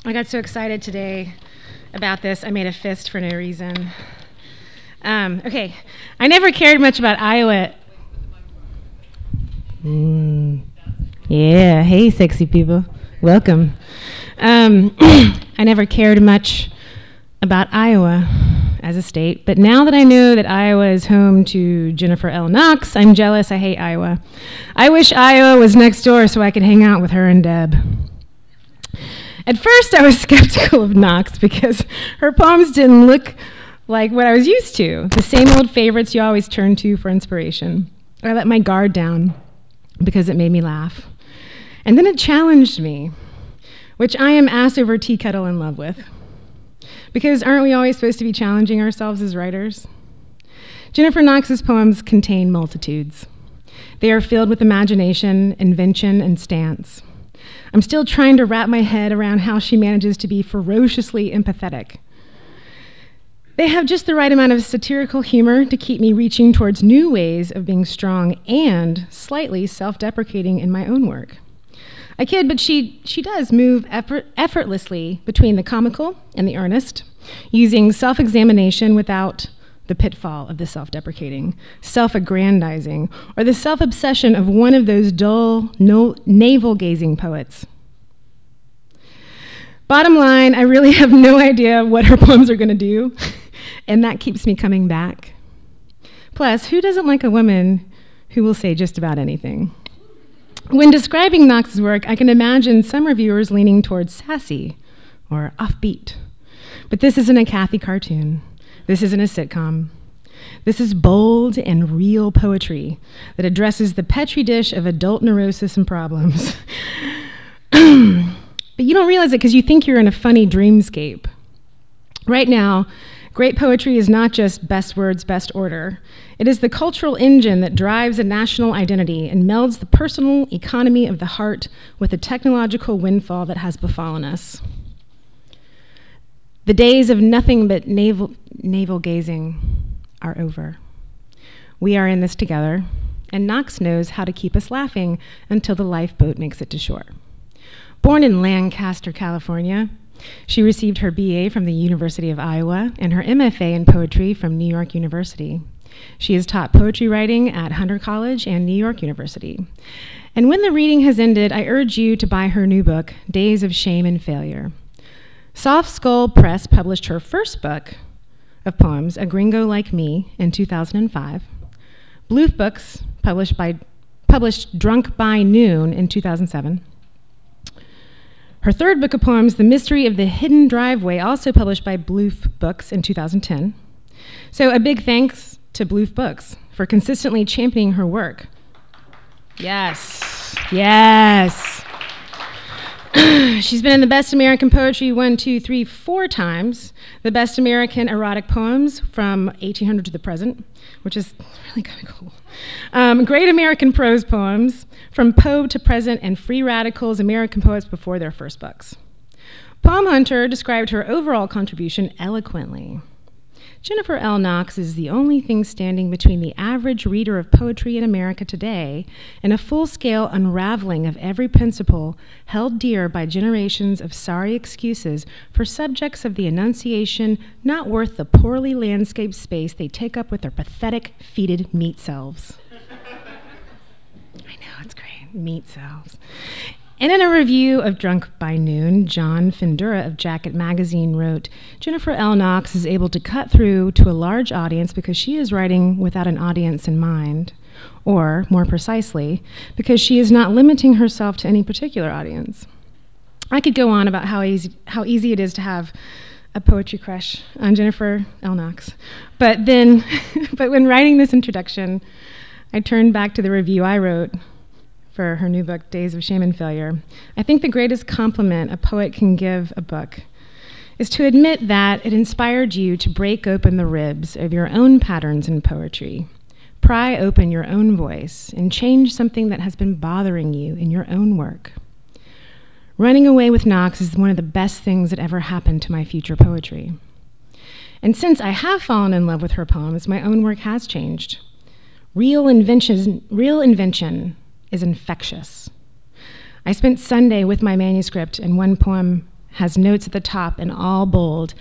I got so excited today about this, I made a fist for no reason. Okay, I never cared much about Iowa. Yeah, hey, sexy people. Welcome. I never cared much about Iowa as a state, but now that I know that Iowa is home to Jennifer L. Knox, I'm jealous. I hate Iowa. I wish Iowa was next door so I could hang out with her and Deb. At first, I was skeptical of Knox because her poems didn't look like what I was used to, the same old favorites you always turn to for inspiration. I let my guard down because it made me laugh. And then it challenged me, which I am ass over tea kettle in love with. Because aren't we always supposed to be challenging ourselves as writers? Jennifer Knox's poems contain multitudes. They are filled with imagination, invention, and stance. I'm still trying to wrap my head around how she manages to be ferociously empathetic. They have just the right amount of satirical humor to keep me reaching towards new ways of being strong and slightly self-deprecating in my own work. I kid, but she does move effortlessly between the comical and the earnest, using self-examination without the pitfall of the self-deprecating, self-aggrandizing, or the self-obsession of one of those dull, navel-gazing poets. Bottom line, I really have no idea what her poems are going to do, and that keeps me coming back. Plus, who doesn't like a woman who will say just about anything? When describing Knox's work, I can imagine some reviewers leaning towards sassy or offbeat. But this isn't a Kathy cartoon. This isn't a sitcom. This is bold and real poetry that addresses the petri dish of adult neurosis and problems. But you don't realize it because you think you're in a funny dreamscape. Right now, great poetry is not just best words, best order. It is the cultural engine that drives a national identity and melds the personal economy of the heart with the technological windfall that has befallen us. The days of nothing but navel gazing are over. We are in this together, and Knox knows how to keep us laughing until the lifeboat makes it to shore. Born in Lancaster, California, she received her BA from the University of Iowa and her MFA in poetry from New York University. She has taught poetry writing at Hunter College and New York University. And when the reading has ended, I urge you to buy her new book, Days of Shame and Failure. Soft Skull Press published her first book of poems, A Gringo Like Me, in 2005. Bloof Books published Drunk by Noon in 2007. Her third book of poems, The Mystery of the Hidden Driveway, also published by Bloof Books in 2010. So a big thanks to Bloof Books for consistently championing her work. Yes, yes. She's been in the Best American Poetry 4 times, the Best American Erotic Poems from 1800 to the present, which is really kind of cool. Great American Prose Poems from Poe to present, and Free Radicals, American Poets Before Their First Books. Poem Hunter described her overall contribution eloquently. Jennifer L. Knox is the only thing standing between the average reader of poetry in America today and a full-scale unraveling of every principle held dear by generations of sorry excuses for subjects of the enunciation not worth the poorly landscaped space they take up with their pathetic, feted meat selves. I know, it's great, meat selves. And in a review of Drunk by Noon, John Findura of Jacket Magazine wrote, Jennifer L. Knox is able to cut through to a large audience because she is writing without an audience in mind, or, more precisely, because she is not limiting herself to any particular audience. I could go on about how easy it is to have a poetry crush on Jennifer L. Knox, but when writing this introduction, I turned back to the review I wrote for her new book, Days of Shame and Failure. I think the greatest compliment a poet can give a book is to admit that it inspired you to break open the ribs of your own patterns in poetry, pry open your own voice, and change something that has been bothering you in your own work. Running away with Knox is one of the best things that ever happened to my future poetry. And since I have fallen in love with her poems, my own work has changed. Real invention is infectious. I spent Sunday with my manuscript and one poem has notes at the top in all bold,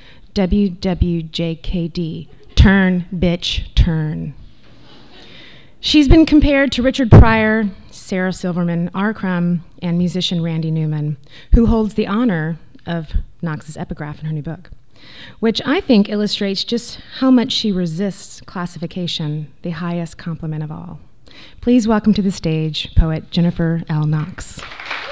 WWJKD, turn, bitch, turn. She's been compared to Richard Pryor, Sarah Silverman, R. Crumb, and musician Randy Newman, who holds the honor of Knox's epigraph in her new book, which I think illustrates just how much she resists classification, the highest compliment of all. Please welcome to the stage poet Jennifer L. Knox.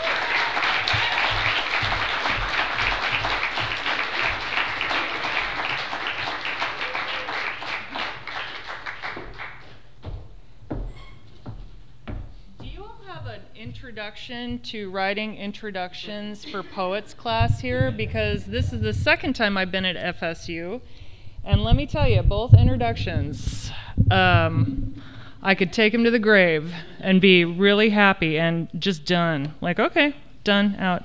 Introduction to writing introductions for poets class here, because this is the second time I've been at FSU, and let me tell you, both introductions, I could take them to the grave and be really happy and just done. Like, okay, done, out.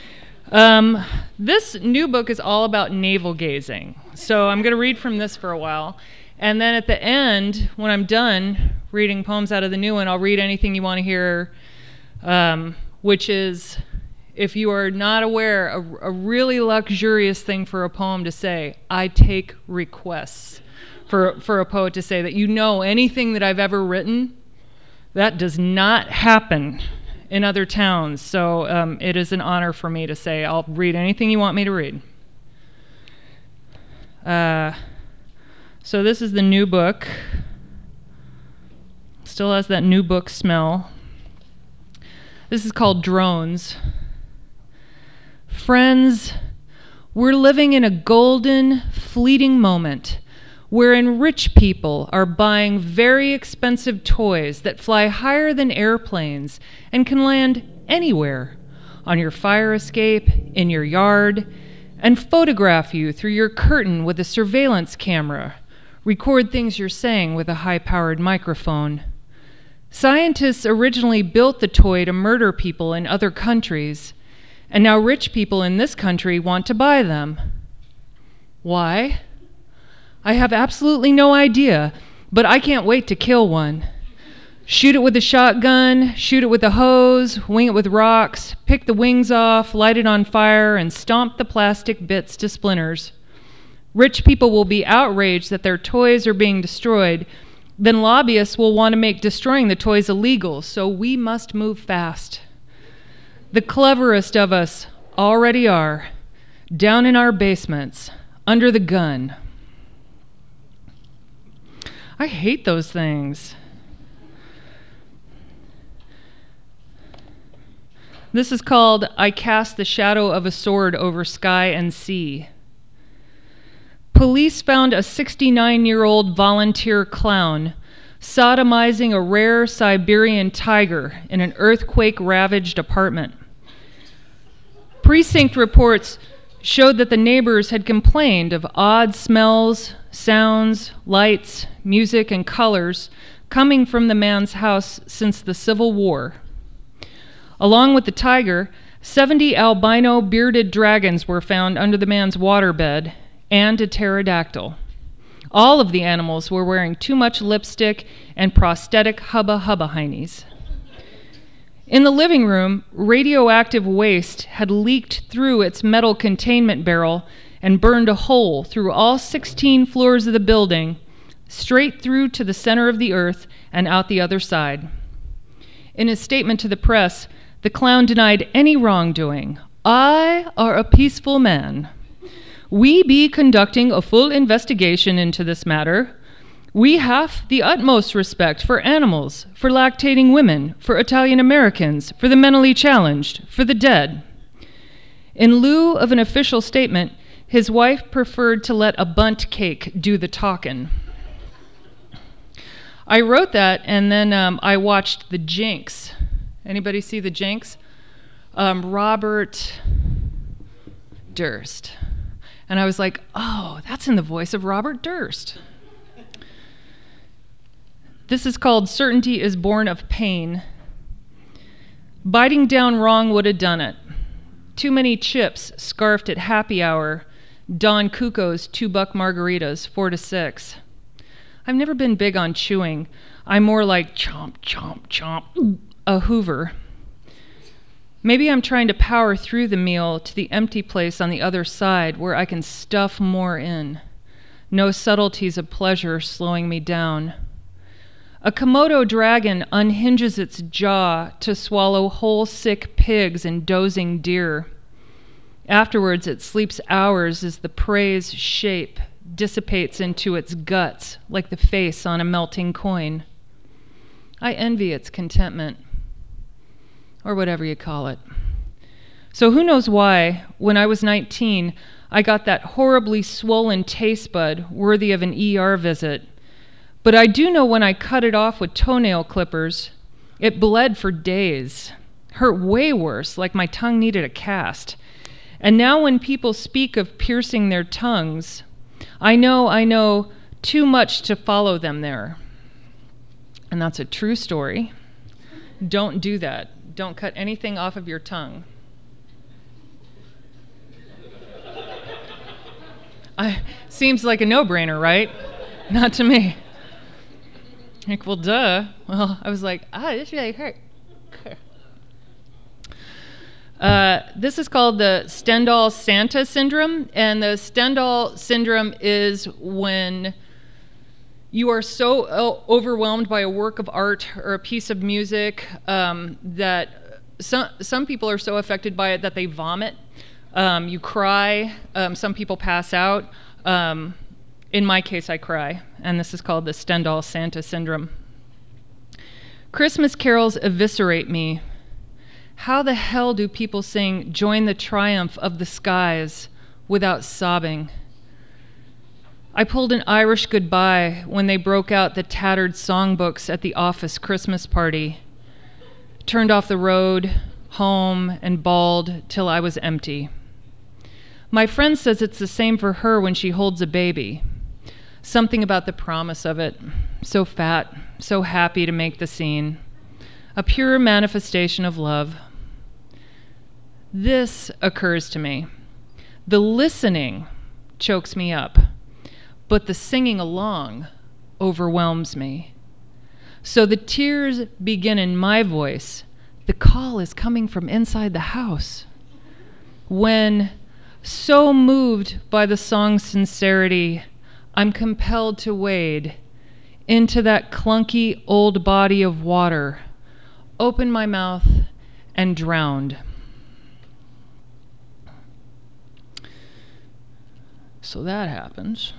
This new book is all about navel gazing, so I'm going to read from this for a while, and then at the end, when I'm done reading poems out of the new one, I'll read anything you want to hear. Which is, if you are not aware, a really luxurious thing for a poem to say. I take requests for a poet to say that, you know, anything that I've ever written, that does not happen in other towns. So it is an honor for me to say, I'll read anything you want me to read. So this is the new book. Still has that new book smell. This is called Drones. Friends, we're living in a golden, fleeting moment wherein rich people are buying very expensive toys that fly higher than airplanes and can land anywhere, on your fire escape, in your yard, and photograph you through your curtain with a surveillance camera, record things you're saying with a high-powered microphone. Scientists originally built the toy to murder people in other countries, and now rich people in this country want to buy them. Why? I have absolutely no idea, but I can't wait to kill one. Shoot it with a shotgun, shoot it with a hose, wing it with rocks, pick the wings off, light it on fire, and stomp the plastic bits to splinters. Rich people will be outraged that their toys are being destroyed. Then lobbyists will want to make destroying the toys illegal, so we must move fast. The cleverest of us already are, down in our basements, under the gun. I hate those things. This is called I Cast the Shadow of a Sword Over Sky and Sea. Police found a 69-year-old volunteer clown sodomizing a rare Siberian tiger in an earthquake-ravaged apartment. Precinct reports showed that the neighbors had complained of odd smells, sounds, lights, music, and colors coming from the man's house since the Civil War. Along with the tiger, 70 albino bearded dragons were found under the man's waterbed, and a pterodactyl. All of the animals were wearing too much lipstick and prosthetic hubba-hubba heinies. In the living room, radioactive waste had leaked through its metal containment barrel and burned a hole through all 16 floors of the building, straight through to the center of the earth and out the other side. In his statement to the press, the clown denied any wrongdoing. I are a peaceful man. We be conducting a full investigation into this matter. We have the utmost respect for animals, for lactating women, for Italian Americans, for the mentally challenged, for the dead. In lieu of an official statement, his wife preferred to let a bundt cake do the talkin'. I wrote that, and then I watched The Jinx. Anybody see The Jinx? Robert Durst. And I was like, oh, that's in the voice of Robert Durst. This is called Certainty is Born of Pain. Biting down wrong would have done it. Too many chips scarfed at happy hour. Don Cuco's $2 margaritas, 4 to 6. I've never been big on chewing. I'm more like chomp, chomp, chomp, a Hoover. Maybe I'm trying to power through the meal to the empty place on the other side where I can stuff more in. No subtleties of pleasure slowing me down. A Komodo dragon unhinges its jaw to swallow whole sick pigs and dozing deer. Afterwards, it sleeps hours as the prey's shape dissipates into its guts like the face on a melting coin. I envy its contentment, or whatever you call it. So who knows why, when I was 19, I got that horribly swollen taste bud worthy of an ER visit. But I do know when I cut it off with toenail clippers, it bled for days. Hurt way worse, like my tongue needed a cast. And now when people speak of piercing their tongues, I know too much to follow them there. And that's a true story. Don't do that. Don't cut anything off of your tongue. Seems like a no-brainer, right? Not to me. Like, well, duh. Well, I was like, this really hurt. This is called the Stendhal-Santa syndrome, and the Stendhal syndrome is when you are so overwhelmed by a work of art or a piece of music that some people are so affected by it that they vomit. You cry. Some people pass out. In my case, I cry, and this is called the Stendhal-Santa syndrome. Christmas carols eviscerate me. How the hell do people sing "Join the Triumph of the Skies" without sobbing? I pulled an Irish goodbye when they broke out the tattered songbooks at the office Christmas party. Turned off the road, home, and bawled till I was empty. My friend says it's the same for her when she holds a baby. Something about the promise of it. So fat, so happy to make the scene. A pure manifestation of love. This occurs to me. The listening chokes me up, but the singing along overwhelms me. So the tears begin in my voice. The call is coming from inside the house. When, so moved by the song's sincerity, I'm compelled to wade into that clunky old body of water, open my mouth, and drowned. So that happens.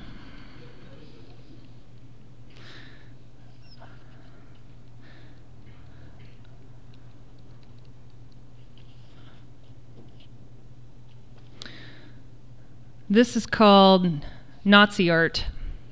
This is called Nazi art.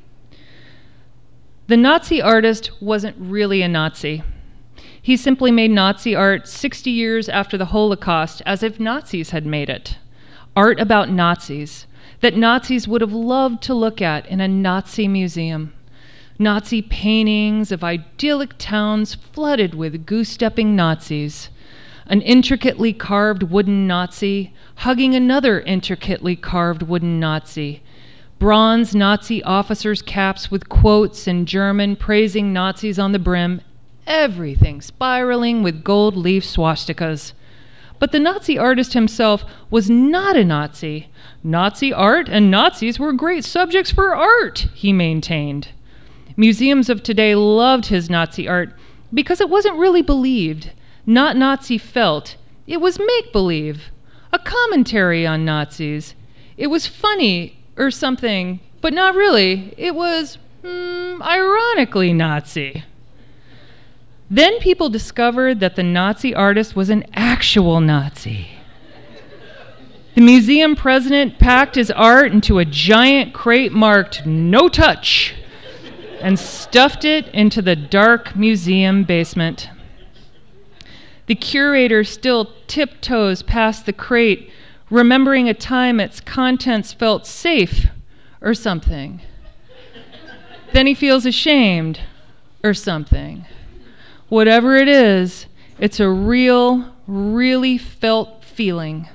The Nazi artist wasn't really a Nazi. He simply made Nazi art 60 years after the Holocaust, as if Nazis had made it. Art about Nazis, that Nazis would have loved to look at in a Nazi museum. Nazi paintings of idyllic towns flooded with goose-stepping Nazis. An intricately carved wooden Nazi hugging another intricately carved wooden Nazi. Bronze Nazi officers' caps with quotes in German praising Nazis on the brim. Everything spiraling with gold leaf swastikas. But the Nazi artist himself was not a Nazi. Nazi art and Nazis were great subjects for art, he maintained. Museums of today loved his Nazi art because it wasn't really believed, not Nazi felt. It was make-believe, a commentary on Nazis. It was funny or something, but not really. It was, ironically Nazi. Then people discovered that the Nazi artist was an actual Nazi. The museum president packed his art into a giant crate marked "No Touch" and stuffed it into the dark museum basement. The curator still tiptoes past the crate, remembering a time its contents felt safe or something. Then he feels ashamed or something. Whatever it is, it's a real, really felt feeling.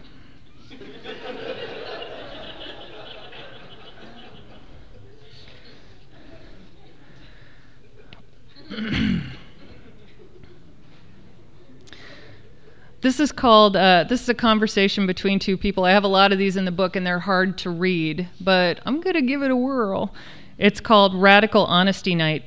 This is called, this is a conversation between two people. I have a lot of these in the book, and they're hard to read, but I'm going to give it a whirl. It's called Radical Honesty Night.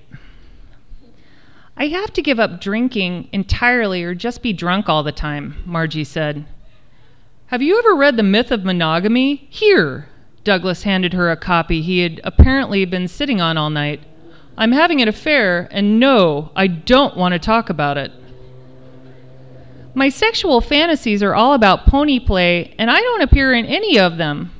I have to give up drinking entirely or just be drunk all the time, Margie said. Have you ever read The Myth of Monogamy? Here. Douglas handed her a copy he had apparently been sitting on all night. I'm having an affair, and no, I don't want to talk about it. My sexual fantasies are all about pony play, and I don't appear in any of them.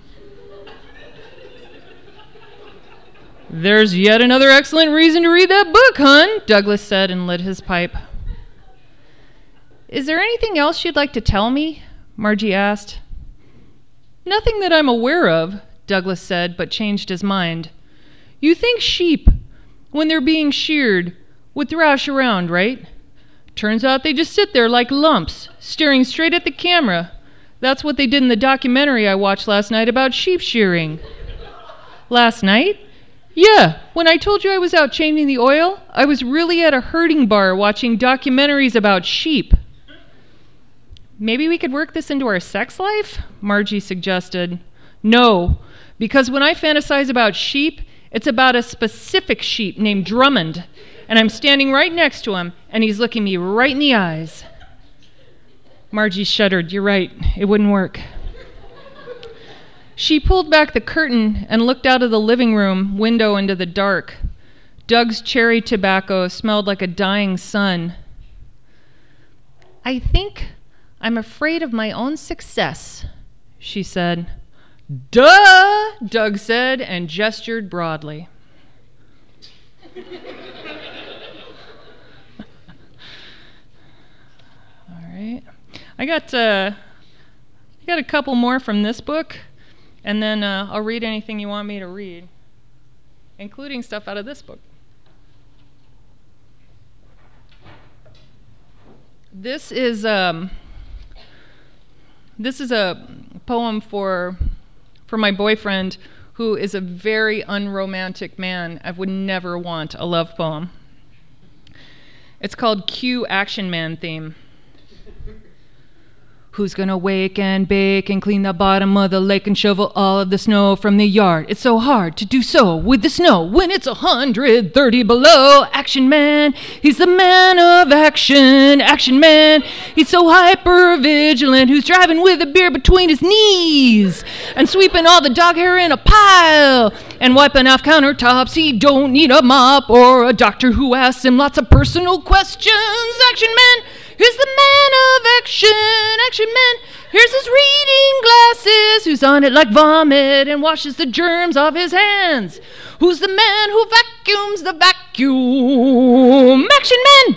There's yet another excellent reason to read that book, hon, Douglas said and lit his pipe. Is there anything else you'd like to tell me? Margie asked. Nothing that I'm aware of, Douglas said, but changed his mind. You think sheep, when they're being sheared, would thrash around, right? Turns out they just sit there like lumps, staring straight at the camera. That's what they did in the documentary I watched last night about sheep shearing. Last night? Yeah, when I told you I was out changing the oil, I was really at a herding bar watching documentaries about sheep. Maybe we could work this into our sex life? Margie suggested. No, because when I fantasize about sheep, it's about a specific sheep named Drummond, and I'm standing right next to him, and he's looking me right in the eyes. Margie shuddered. You're right, it wouldn't work. She pulled back the curtain and looked out of the living room window into the dark. Doug's cherry tobacco smelled like a dying sun. I think I'm afraid of my own success, she said. Duh, Doug said and gestured broadly. All right. I got a couple more from this book, and then I'll read anything you want me to read, including stuff out of this book. This is a poem for my boyfriend, who is a very unromantic man. I would never want a love poem. It's called Cue Action Man Theme. Who's gonna wake and bake and clean the bottom of the lake and shovel all of the snow from the yard? It's so hard to do so with the snow when it's 130 below. Action Man, he's the man of action. Action Man, he's so hyper vigilant. Who's driving with a beer between his knees and sweeping all the dog hair in a pile and wiping off countertops. He don't need a mop or a doctor who asks him lots of personal questions. Action Man, here's the man of action. Action Man, here's his reading glasses. Who's on it like vomit and washes the germs off his hands? Who's the man who vacuums the vacuum? Action Man!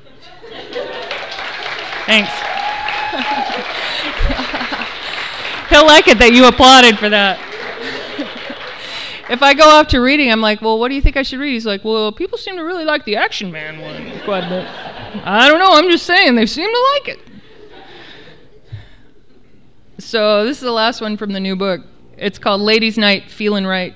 Thanks. He'll like it that you applauded for that. If I go off to reading, I'm like, well, what do you think I should read? He's like, well, people seem to really like the Action Man one quite a bit. I don't know, I'm just saying, they seem to like it. So this is the last one from the new book. It's called Ladies' Night, Feelin' Right.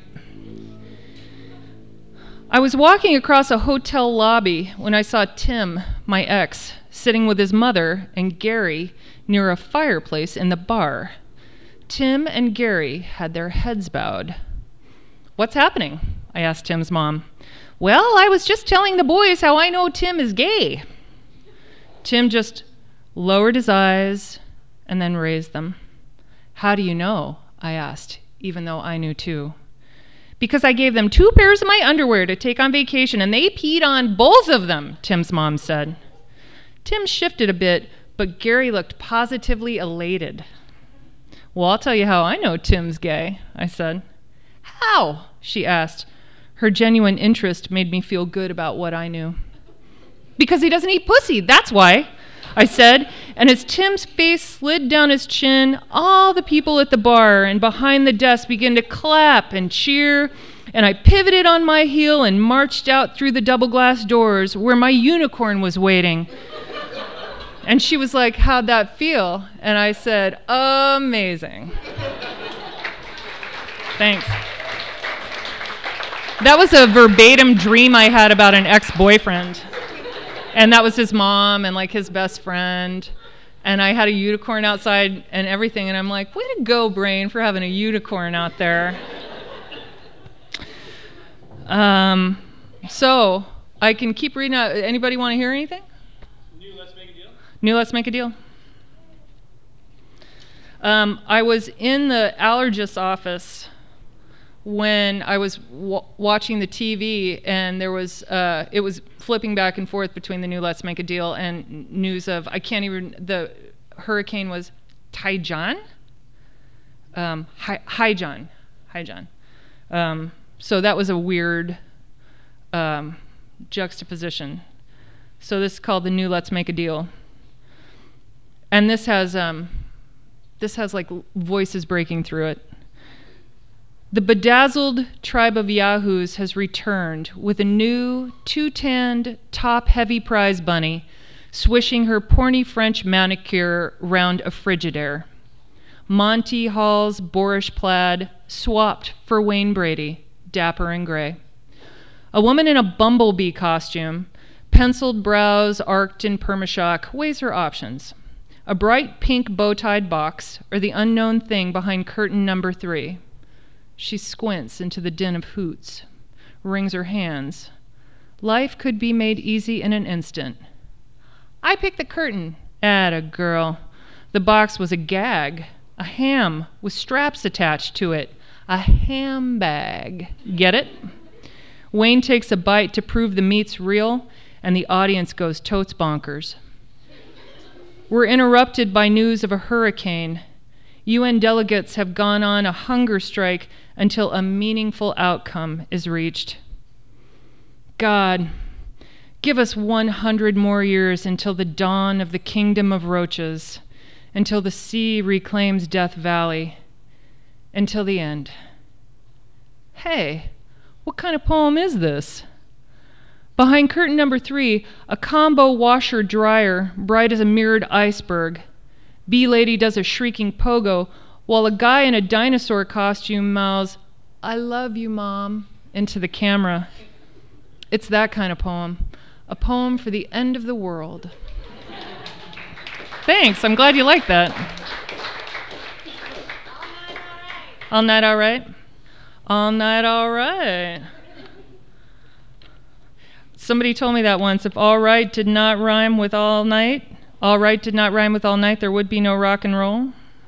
I was walking across a hotel lobby when I saw Tim, my ex, sitting with his mother and Gary near a fireplace in the bar. Tim and Gary had their heads bowed. What's happening? I asked Tim's mom. Well, I was just telling the boys how I know Tim is gay. Tim just lowered his eyes and then raised them. How do you know? I asked, even though I knew too. Because I gave them 2 pairs of my underwear to take on vacation, and they peed on both of them, Tim's mom said. Tim shifted a bit, but Gary looked positively elated. Well, I'll tell you how I know Tim's gay, I said. How? She asked. Her genuine interest made me feel good about what I knew. Because he doesn't eat pussy, that's why, I said. And as Tim's face slid down his chin, all the people at the bar and behind the desk began to clap and cheer, and I pivoted on my heel and marched out through the double glass doors where my unicorn was waiting. And she was like, how'd that feel? And I said, amazing. Thanks. That was a verbatim dream I had about an ex-boyfriend. And that was his mom and like his best friend. And I had a unicorn outside and everything, and I'm like, way to go, Brain, for having a unicorn out there. So I can keep reading out. Anybody want to hear anything? New Let's Make a Deal? New Let's Make a Deal. I was in the allergist's office when I was watching the TV, and there was it was flipping back and forth between the New Let's Make a Deal and news of, the hurricane was Taijan? Haijan. So that was a weird juxtaposition. So this is called the New Let's Make a Deal. And this has like voices breaking through it. The bedazzled tribe of yahoos has returned with a new two-tanned, top-heavy prize bunny swishing her porny French manicure round a Frigidaire. Monty Hall's boorish plaid swapped for Wayne Brady, dapper and gray. A woman in a bumblebee costume, penciled brows arched in permashock, weighs her options. A bright pink bow-tied box, or the unknown thing behind curtain number 3. She squints into the din of hoots, wrings her hands. Life could be made easy in an instant. I picked the curtain. Atta girl. The box was a gag, a ham with straps attached to it. A ham bag. Get it? Wayne takes a bite to prove the meat's real, and the audience goes totes bonkers. We're interrupted by news of a hurricane. UN delegates have gone on a hunger strike until a meaningful outcome is reached. God, give us 100 more years until the dawn of the kingdom of roaches, until the sea reclaims Death Valley, until the end. Hey, what kind of poem is this? Behind curtain number 3, a combo washer-dryer, bright as a mirrored iceberg. Bee-Lady does a shrieking pogo, while a guy in a dinosaur costume mouths, "I love you, Mom," into the camera. It's that kind of poem. A poem for the end of the world. Thanks, I'm glad you like that. All night all right? All night all right. Somebody told me that once. If all right did not rhyme with all night, there would be no rock and roll.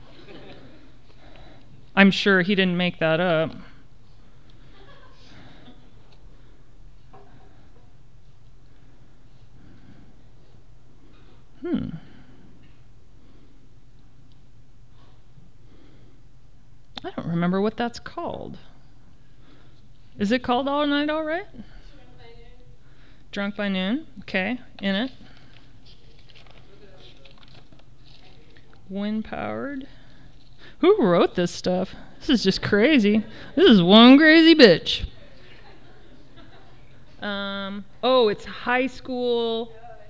I'm sure he didn't make that up. I don't remember what that's called. Is it called All Night All Right? Drunk by Noon. Okay, in it. Wind powered. Who wrote this stuff? This is just crazy. This is one crazy bitch. It's high school.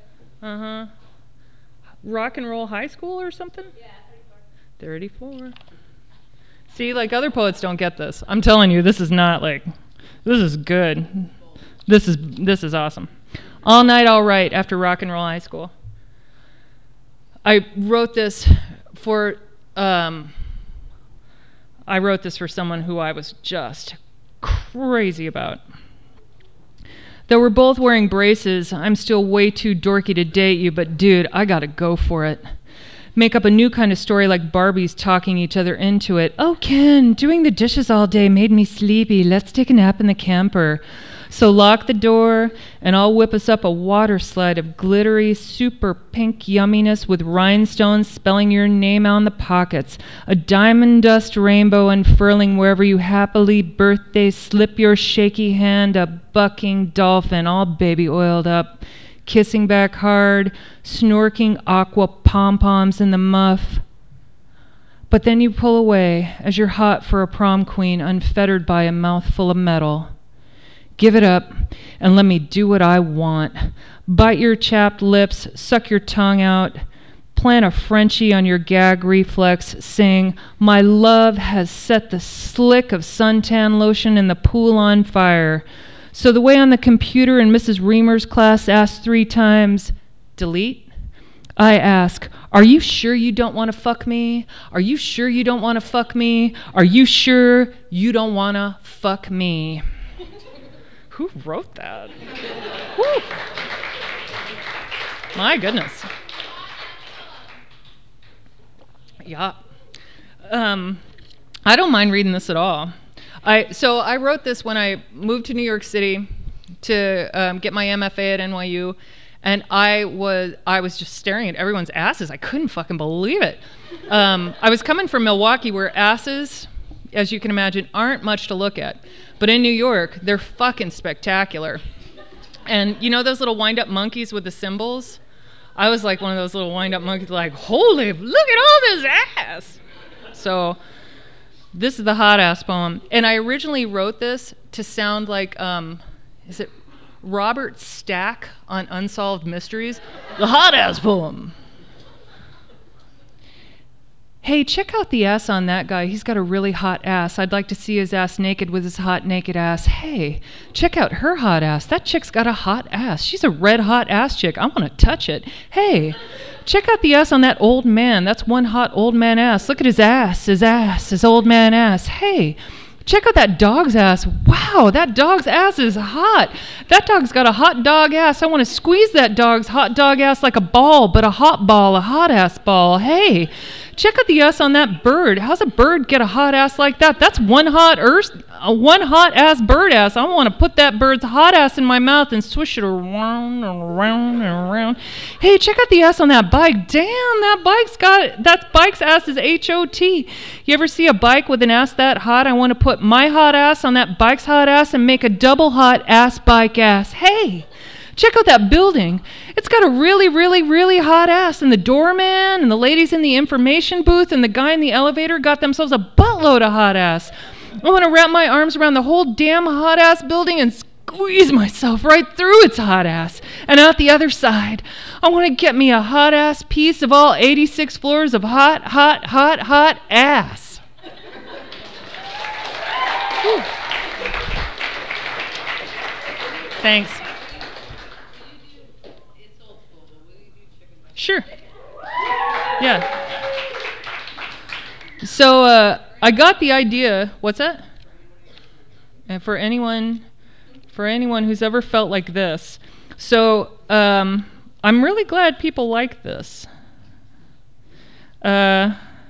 Rock and roll high school or something? Yeah, 34. See, like other poets don't get this. I'm telling you, this is not like, this is good. This is awesome. All Night All Right after rock and roll high school. I wrote this for someone who I was just crazy about. Though we're both wearing braces, I'm still way too dorky to date you, but dude, I gotta go for it. Make up a new kind of story like Barbies talking each other into it. Oh, Ken, doing the dishes all day made me sleepy. Let's take a nap in the camper. So lock the door, and I'll whip us up a water slide of glittery, super pink yumminess with rhinestones spelling your name on the pockets, a diamond dust rainbow unfurling wherever you happily birthday slip your shaky hand, a bucking dolphin all baby oiled up, kissing back hard, snorking aqua pom-poms in the muff. But then you pull away as you're hot for a prom queen unfettered by a mouthful of metal. Give it up and let me do what I want. Bite your chapped lips, suck your tongue out, plant a Frenchie on your gag reflex, sing, "My love has set the slick of suntan lotion in the pool on fire." So the way on the computer in Mrs. Reamer's class asked 3 times, delete? I ask, are you sure you don't want to fuck me? Are you sure you don't want to fuck me? Are you sure you don't want to fuck me? Who wrote that? Woo. My goodness. Yeah. I don't mind reading this at all. So I wrote this when I moved to New York City to get my MFA at NYU, and I was just staring at everyone's asses. I couldn't fucking believe it. I was coming from Milwaukee, where asses, as you can imagine, aren't much to look at. But in New York, they're fucking spectacular. And you know those little wind-up monkeys with the cymbals? I was like one of those little wind-up monkeys, like, holy, look at all this ass. So this is the hot ass poem. And I originally wrote this to sound like, is it Robert Stack on Unsolved Mysteries? The hot ass poem. Hey, check out the ass on that guy. He's got a really hot ass. I'd like to see his ass naked with his hot naked ass. Hey, check out her hot ass. That chick's got a hot ass. She's a red hot ass chick. I want to touch it. Hey, check out the ass on that old man. That's one hot old man ass. Look at his ass, his old man ass. Hey, check out that dog's ass. Wow, that dog's ass is hot. That dog's got a hot dog ass. I want to squeeze that dog's hot dog ass like a ball, but a hot ball, a hot ass ball. Hey, check out the ass on that bird. How's a bird get a hot ass like that? That's one hot ass bird ass. I want to put that bird's hot ass in my mouth and swish it around and around and around. Hey, check out the ass on that bike. Damn, that bike's ass is H-O-T. You ever see a bike with an ass that hot? I want to put my hot ass on that bike's hot ass and make a double hot ass bike ass. Hey, check out that building. It's got a really, really, really hot ass. And the doorman and the ladies in the information booth and the guy in the elevator got themselves a buttload of hot ass. I want to wrap my arms around the whole damn hot ass building and squeeze myself right through its hot ass. And out the other side, I want to get me a hot ass piece of all 86 floors of hot, hot, hot, hot ass. Whew. Thanks. Sure. Yeah. So I got the idea. What's that? And for anyone who's ever felt like this. So I'm really glad people like this. So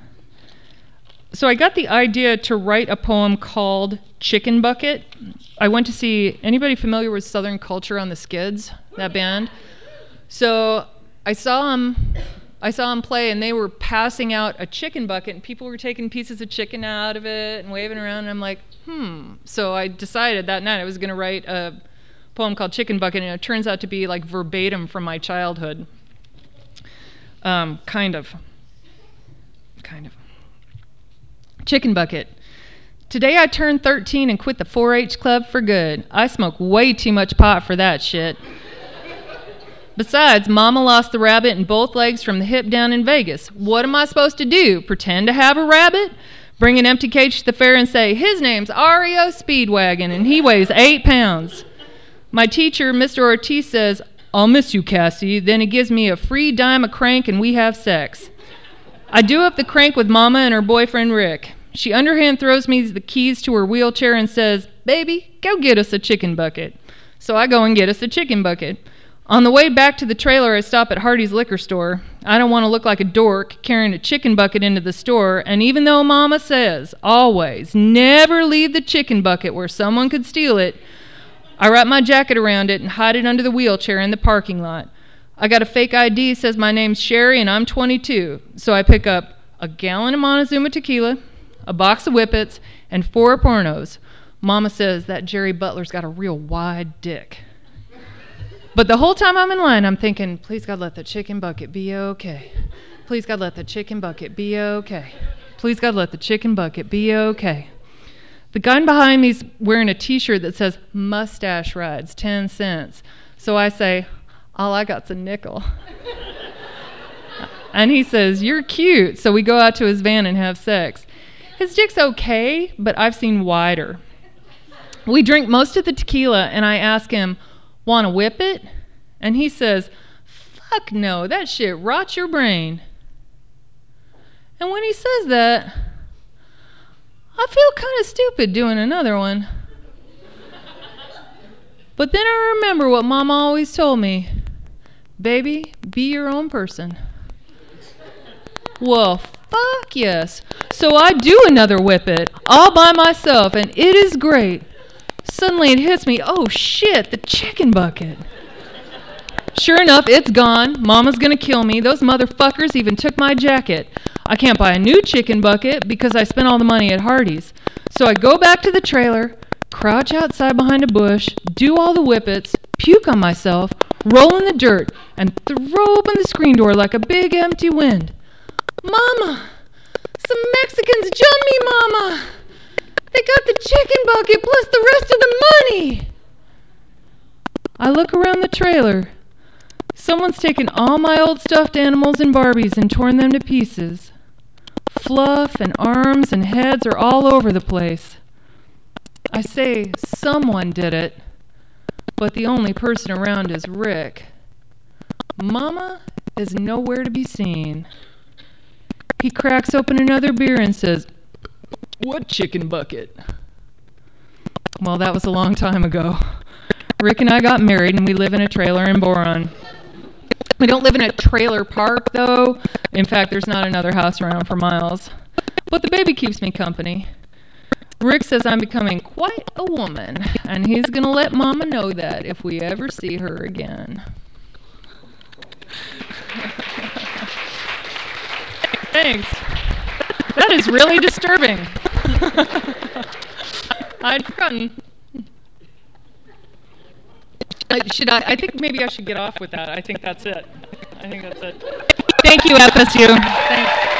I got the idea to write a poem called Chicken Bucket. I went to see, anybody familiar with Southern Culture on the Skids, that band? So I saw them play, and they were passing out a chicken bucket, and people were taking pieces of chicken out of it and waving around, and I'm like, So I decided that night I was going to write a poem called Chicken Bucket, and it turns out to be like verbatim from my childhood. Kind of. Chicken Bucket. Today I turned 13 and quit the 4-H club for good. I smoke way too much pot for that shit. Besides, Mama lost the rabbit in both legs from the hip down in Vegas. What am I supposed to do? Pretend to have a rabbit? Bring an empty cage to the fair and say, his name's REO Speedwagon and he weighs 8 pounds. My teacher, Mr. Ortiz, says, I'll miss you, Cassie. Then he gives me a free dime a crank and we have sex. I do up the crank with Mama and her boyfriend, Rick. She underhand throws me the keys to her wheelchair and says, baby, go get us a chicken bucket. So I go and get us a chicken bucket. On the way back to the trailer, I stop at Hardy's liquor store. I don't want to look like a dork carrying a chicken bucket into the store, and even though Mama says, always, never leave the chicken bucket where someone could steal it, I wrap my jacket around it and hide it under the wheelchair in the parking lot. I got a fake ID, says my name's Sherry and I'm 22, so I pick up a gallon of Montezuma tequila, a box of Whippets, and 4 pornos. Mama says that Jerry Butler's got a real wide dick. But the whole time I'm in line, I'm thinking, please God, let the chicken bucket be okay. Please God, let the chicken bucket be okay. Please God, let the chicken bucket be okay. The guy behind me's wearing a t-shirt that says, mustache rides, 10 cents. So I say, all I got's a nickel. And he says, you're cute. So we go out to his van and have sex. His dick's okay, but I've seen wider. We drink most of the tequila, and I ask him, want to whip it? And he says, fuck fuck no, that shit rots your brain. And when he says that, I feel kind of stupid doing another one. But then I remember what Mama always told me. Baby, be your own person. Well, fuck yes. So I do another whip it, all by myself, and it is great. Suddenly it hits me, oh shit, the chicken bucket. Sure enough, it's gone. Mama's gonna kill me. Those motherfuckers even took my jacket. I can't buy a new chicken bucket because I spent all the money at Hardee's. So I go back to the trailer, crouch outside behind a bush, do all the whippets, puke on myself, roll in the dirt, and throw open the screen door like a big empty wind. Mama! Some Mexicans jumped me, Mama! They got the chicken bucket plus the rest of the money! I look around the trailer. Someone's taken all my old stuffed animals and Barbies and torn them to pieces. Fluff and arms and heads are all over the place. I say someone did it, but the only person around is Rick. Mama is nowhere to be seen. He cracks open another beer and says, "What chicken bucket?" Well, that was a long time ago. Rick and I got married and we live in a trailer in Boron. We don't live in a trailer park, though. In fact, there's not another house around for miles. But the baby keeps me company. Rick says I'm becoming quite a woman, and he's going to let Mama know that if we ever see her again. Thanks. That is really disturbing. I'd forgotten. I think maybe I should get off with that. I think that's it. Thank you, FSU. Thanks.